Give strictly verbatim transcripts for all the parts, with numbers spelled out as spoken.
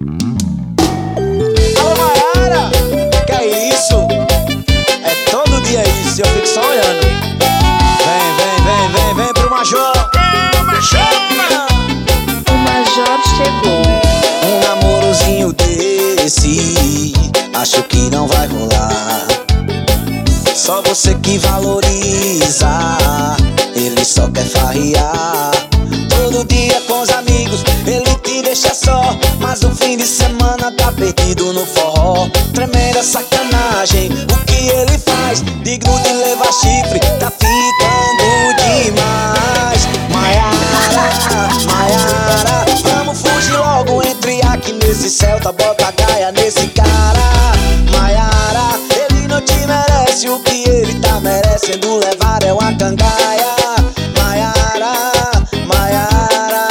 Alô, Maiara, que é isso? É todo dia isso, eu fico só olhando. Vem, vem, vem, vem, vem pro Major. É o Major. O Major chegou. Um namorozinho desse, acho que não vai rolar. Só você que valoriza, ele só quer farrear. Todo dia com os amigos, ele te deixa só, mas no fim de semana tá perdido no forró. Tremenda sacanagem, o que ele faz, digno de levar chifre, tá ficando demais. Maiara, Maiara, vamos fugir logo, entre aqui nesse Celta, bota a gaia nesse cara. Maiara, ele não te merece, o que ele tá merecendo levar é uma cangaia. Maiara, Maiara.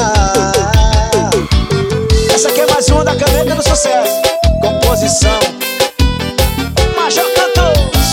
Essa aqui é mais uma da caneta do sucesso. Composição Major cantou.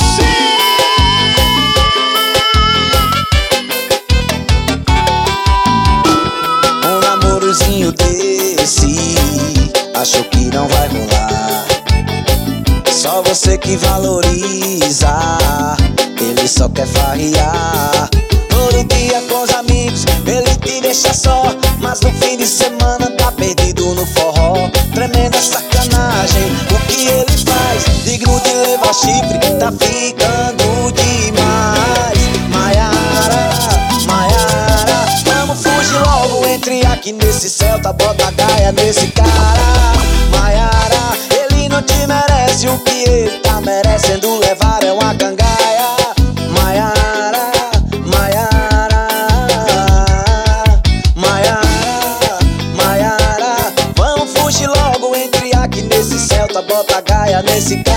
Um namorozinho desse, acho que não vai rolar. Só você que valoriza, ele só quer farrear. Todo dia com os amigos, ele te deixa só, mas no fim de semana tá perdido no forró. Tremenda sacanagem, o que ele faz, digno de levar chifre, tá ficando demais. Maiara, Maiara, vamos fugir logo, entre aqui nesse Celta, bota a gaia nesse cara. Maiara, ele não te merece, o que ele tá merecendo levar é uma cangaia. Maiara, Maiara, Maiara, Maiara, vamos fugir logo, entre aqui nesse Celta, bota a gaia nesse cara.